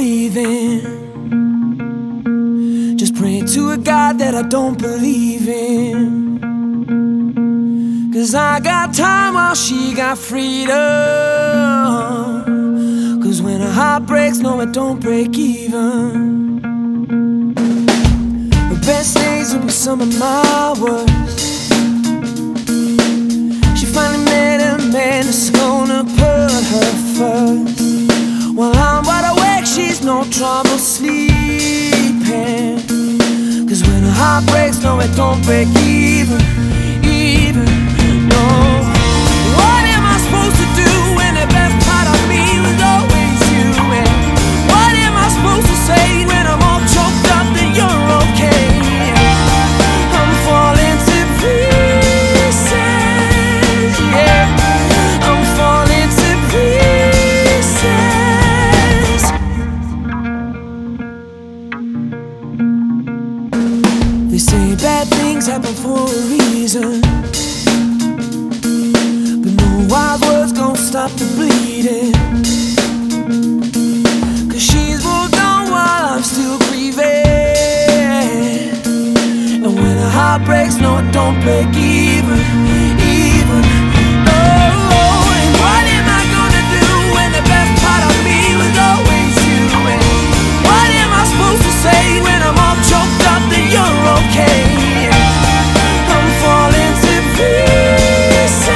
breathing. Just praying to a God that I don't believe in. 'Cause I got time while she got freedom. 'Cause when her heart breaks, no, it don't break even. The best days will be some of my worst. She finally met a man that's gonna put her first. While I'm wide awake, she's no trouble sleeping. 'Cause when her heart breaks, no, it don't break even. No. What am I supposed to do when the best part of me was always you? And what am I supposed to say when I'm all choked up that you're okay? I'm falling to pieces, yeah. I'm falling to pieces. They say bad things happen for a reason, wild words gon' stop the bleeding. 'Cause she's moved on while I'm still grieving. And when her heart breaks, no, it don't break even. Oh, and what am I gonna do when the best part of me was always you? And what am I supposed to say when I'm all choked up that you're okay? I'm falling to pieces.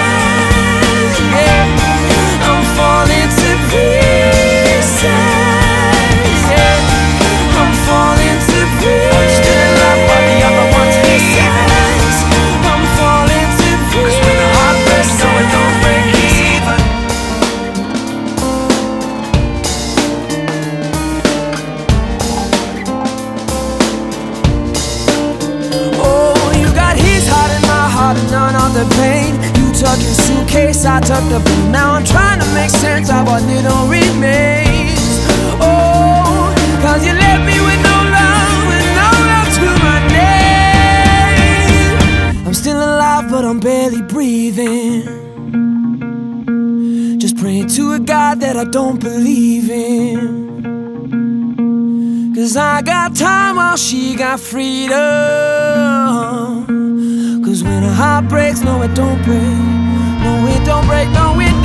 None of the pain. You took your suitcase, I took the blue. Now I'm trying to make sense of what little remains. Oh, 'cause you left me with no love and no love to my name. I'm still alive, but I'm barely breathing. Just praying to a God that I don't believe in. 'Cause I got time while she got freedom. 'Cause when her heart breaks, no, it don't break. No, it don't break, no, it